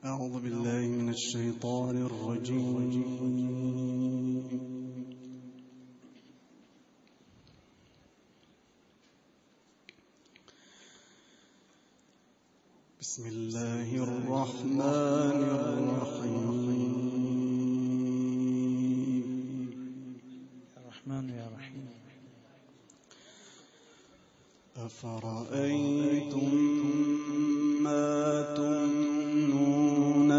أعوذ بالله من الشيطان الرجيم. بسم الله الرحمن الرحيم. الرحمن يا رحيم. أفرأيتم ما تمنون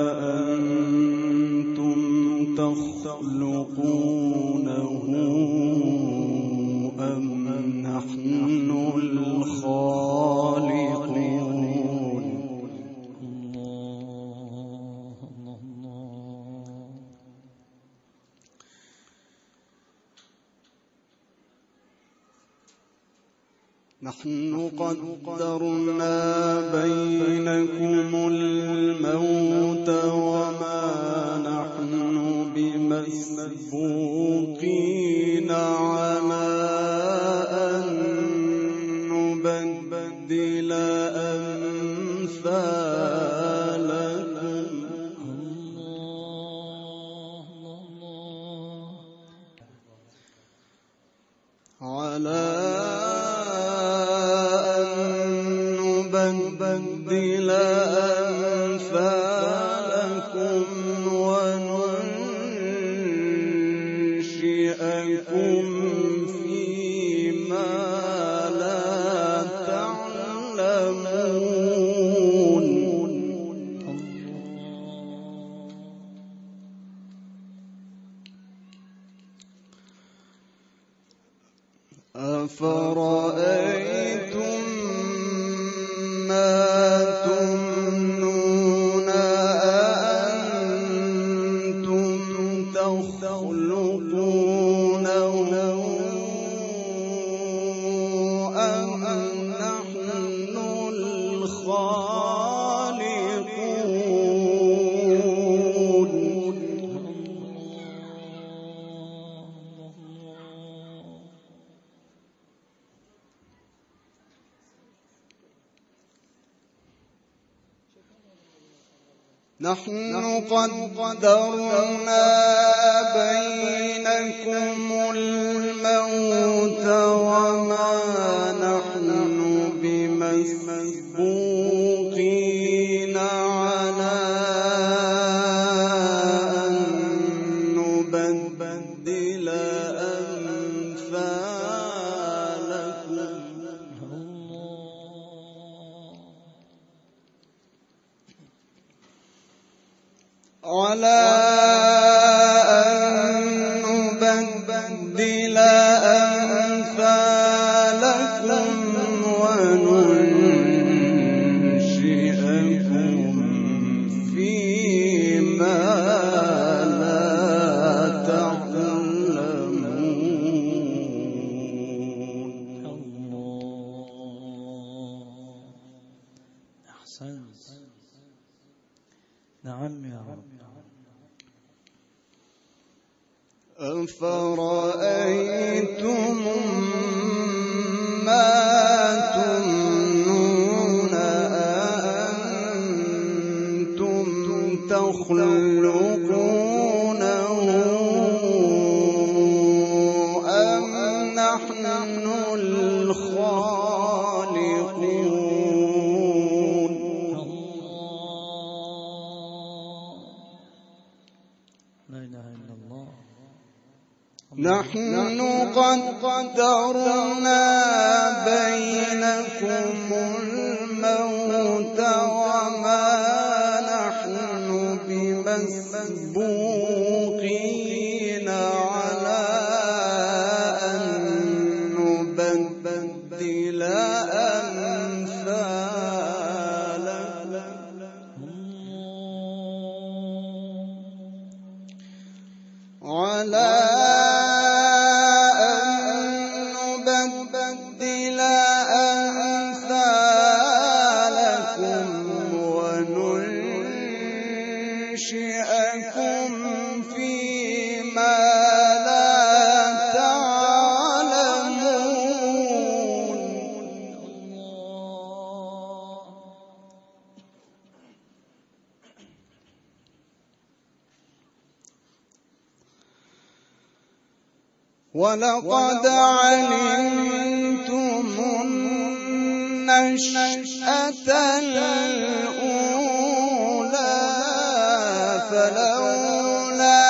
أأنتم تخلقونه أم نحن الخالقون؟ نحن قدرنا بينكم الموت وما نحن بمسبوقين على أن نبدل أمثالكم على نبدل أمثالكم وننشئكم فيما لا تعلمون. أفرأيتم ما تمنون أأنتم تخلقونه أم نحن الخالقون؟ نحن قدرنا بينكم الموت وما نحن بمسبوقين على أن نبدل أمثالكم على أن نبدل أمثالكم وننشئكم فيما لا تعلمون. أحسنت. نعم يا رب. أفرأيتم ما تمنون أأنتم تخلقونه أم نحن الخالقون؟ لا إله إلا الله. نحن قدرنا بينكم الموت وما نحن بمسبوقين على أن نبدل أمثالكم على وننشئكم فيما لا تعلمون. ولقد علمتم النشأة الأولى فلولا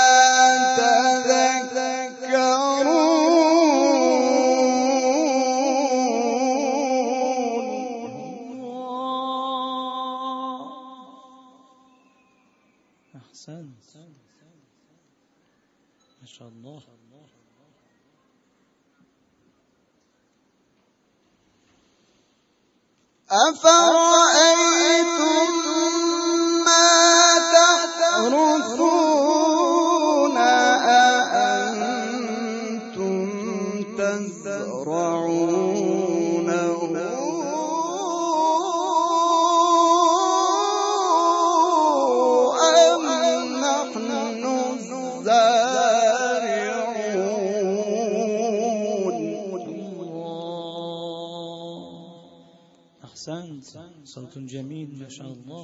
أحسنت ما شاء الله. أفرأيتم ما تحرثون أأنتم تزرعونه أم نحن الزارعون. أحسنت، صوت جميل ما شاء الله.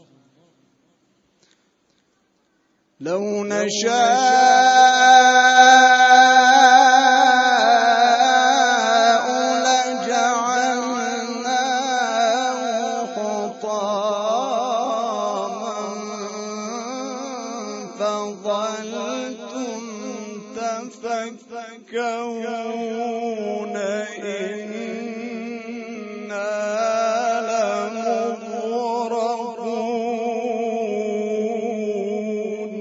لو نشاء لجعلناه حطاما فظلتم تفكهون إنا لمغرقون.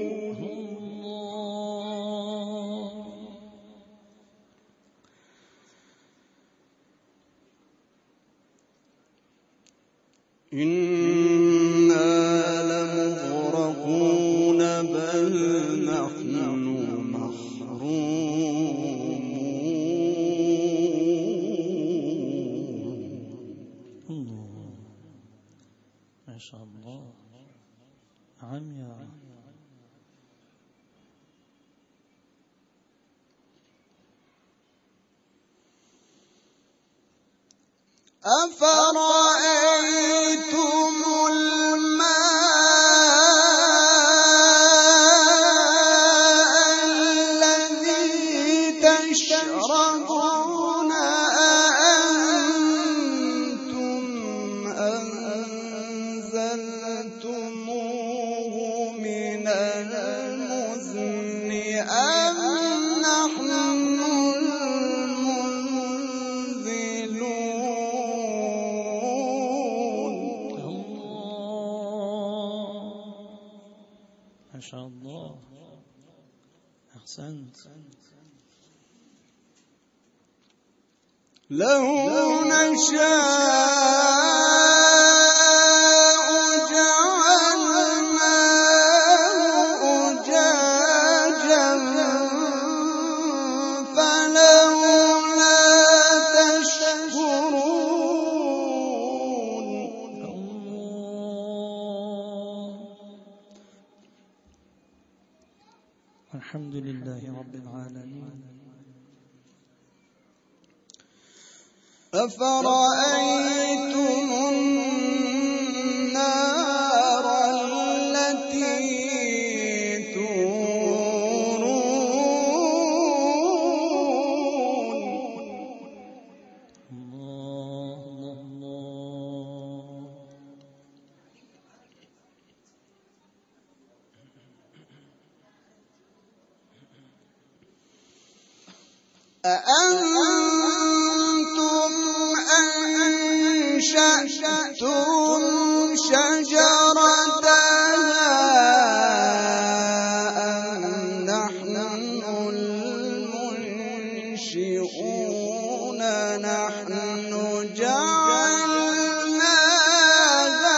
إنا لمغرقون بل نحن محرومون. الله ما شاء الله. نعم يا رب. أفرأيتم الماء الذي تشربون أأنتم أنزلتموه من المزن أم نحن ما شاء الله. أحسنت. لو نشاء جعلناه أجاجا فلولا تشكرون. الحمد لله رب العالمين. أفرأيتم النار التي تورون الله الله. أأنتم أنشأتم شجرتها أم نحن المنشئون نحن جعلناها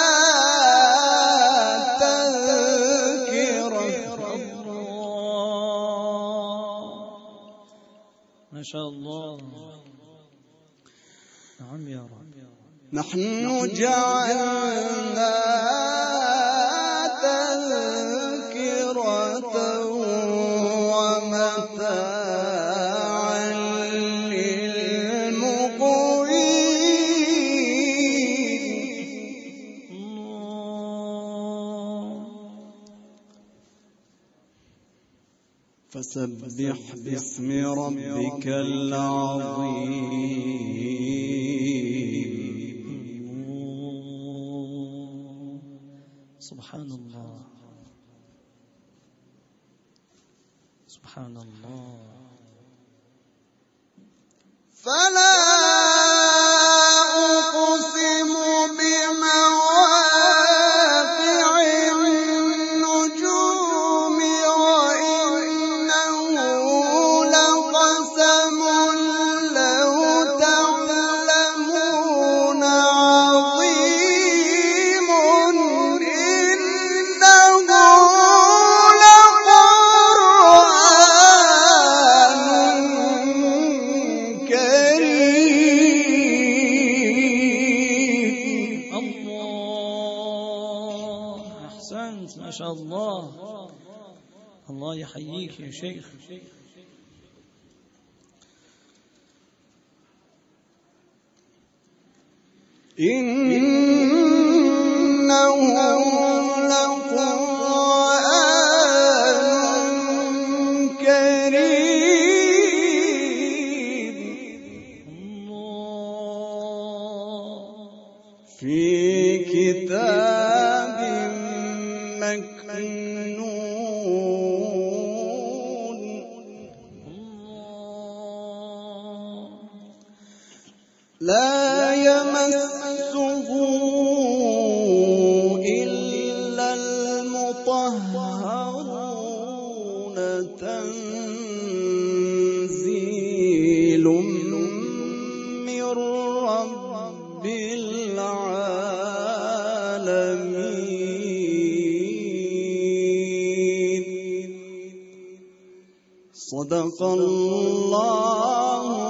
تذكرة. ما شاء الله. نعم يا رب. نحن جعلنا تذكرة ومتاعا للمقوين. فسبح باسم ربك العظيم. سبحان الله سبحان الله. فلا أقسم بمواقع النجوم وإنه لقسم لو تعلمون عظيم إنه لقرآن كريم. الله أحسنت ما شاء الله. الله يحييك يا شيخ. إنه لقرآن كريم في كتاب مكنون لا يمسه إلا المطهرون تنزيل من رب العالمين. صدق الله